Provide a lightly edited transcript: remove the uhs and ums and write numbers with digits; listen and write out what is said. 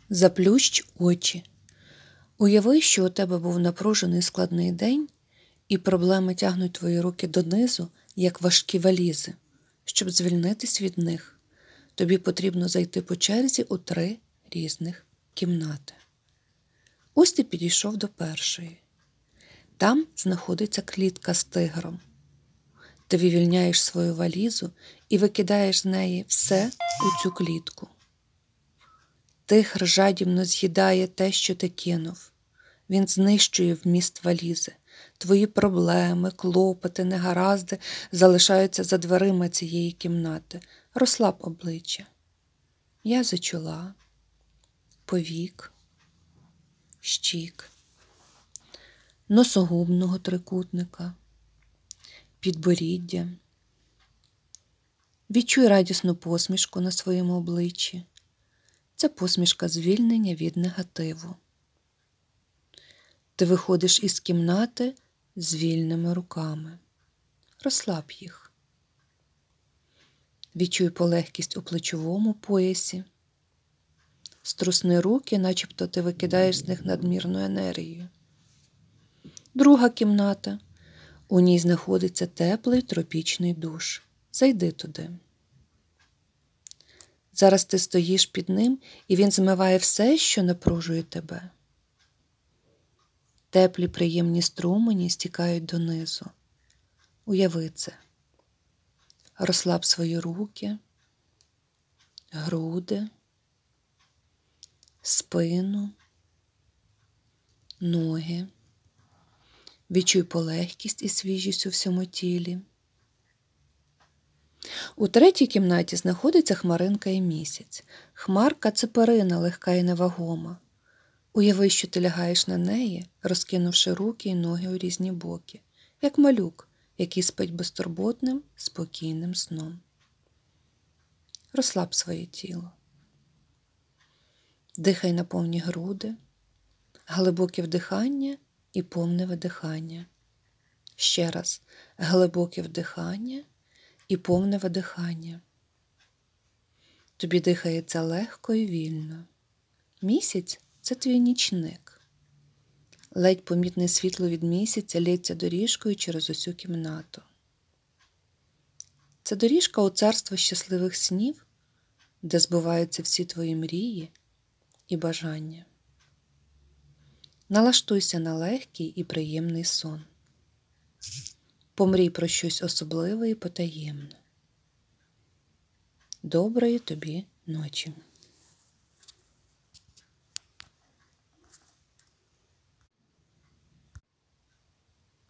Заплющ очі. Уяви, що у тебе був напружений складний день, і проблеми тягнуть твої руки донизу, як важкі валізи. Щоб звільнитись від них, тобі потрібно зайти по черзі у 3 різних кімнати. Ось ти підійшов до першої. Там знаходиться клітка з тигром. Ти вивільняєш свою валізу і викидаєш з неї все у цю клітку. Тигр жадібно з'їдає те, що ти кинув. Він знищує вміст валізи. Твої проблеми, клопоти, негаразди залишаються за дверима цієї кімнати. Розслаб обличчя. М'язи чола, повік, щік, носогубного трикутника, підборіддя. Відчуй радісну посмішку на своєму обличчі. Це посмішка звільнення від негативу. Ти виходиш із кімнати з вільними руками. Розслаб їх. Відчуй полегкість у плечовому поясі. Струсни руки, начебто ти викидаєш з них надмірну енергію. Друга кімната. У ній знаходиться теплий тропічний душ. Зайди туди. Зараз ти стоїш під ним, і він змиває все, що напружує тебе. Теплі приємні струмені стікають донизу. Уяви це. Розслаб свої руки, груди, спину, ноги. Відчуй полегкість і свіжість у всьому тілі. У третій кімнаті знаходиться хмаринка і місяць. Хмарка – це перина, легка і невагома. Уяви, що ти лягаєш на неї, розкинувши руки і ноги у різні боки, як малюк, який спить безтурботним, спокійним сном. Розслаб своє тіло. Дихай на повні груди, глибоке вдихання і повне видихання. Ще раз, глибоке вдихання і повне видихання. Тобі дихається легко і вільно. Місяць – це твій нічник. Ледь помітне світло від місяця лється доріжкою через усю кімнату. Це доріжка у царство щасливих снів, де збуваються всі твої мрії і бажання. Налаштуйся на легкий і приємний сон. Помрій про щось особливе і потаємне. Доброї тобі ночі.